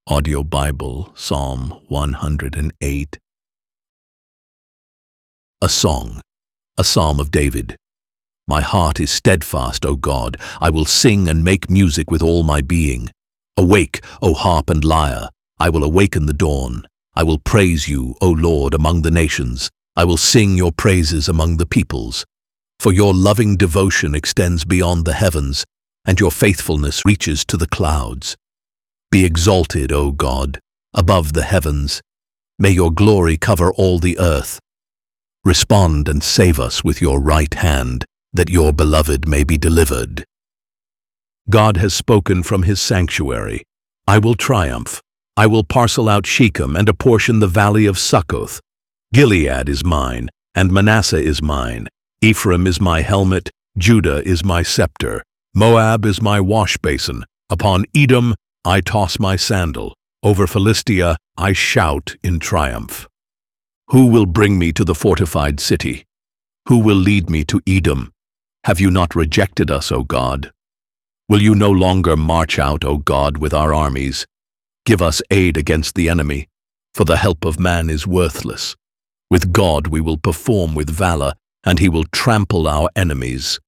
Audio Bible, Psalm 108. A song, a psalm of David. My heart is steadfast, O God. I will sing and make music with all my being. Awake, O harp and lyre. I will awaken the dawn. I will praise you, O Lord, among the nations. I will sing your praises among the peoples. For your loving devotion extends beyond the heavens, and your faithfulness reaches to the clouds. Be exalted, O God, above the heavens. May your glory cover all the earth. Respond and save us with your right hand, that your beloved may be delivered. God has spoken from his sanctuary. I will triumph. I will parcel out Shechem and apportion the valley of Succoth. Gilead is mine, and Manasseh is mine. Ephraim is my helmet, Judah is my scepter. Moab is my wash basin. Upon Edom I toss my sandal. Over Philistia I shout in triumph. Who will bring me to the fortified city? Who will lead me to Edom? Have you not rejected us, O God? Will you no longer march out, O God, with our armies? Give us aid against the enemy, for the help of man is worthless. With God we will perform with valor, and he will trample our enemies.